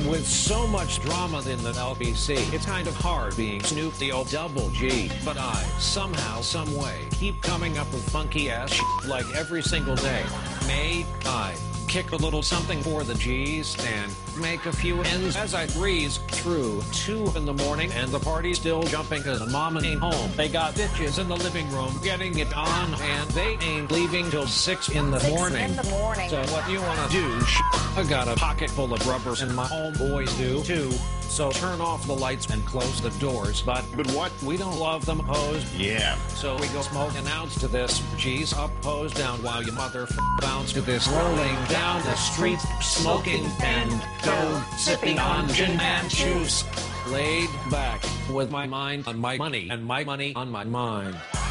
With so much drama in the LBC, it's kind of hard being Snoop the old double G. But I, somehow, some way, keep coming up with funky ass shit like every single day. May I kick a little something for the G's and make a few ends as I breeze through 2 in the morning and the party's still jumping cause the mama ain't home. They got bitches in the living room getting it on and they ain't leaving till 6 in the morning. So what you wanna do, I got a pocket full of rubbers and my homeboys do too. So turn off the lights and close the doors. But what? We don't love them opposed. Yeah. So we go smoke and ounce to this. G's up, pose down while you bounce to this. Rolling down the street, smoking and sipping on gin and juice. Laid back with my mind on my money and my money on my mind.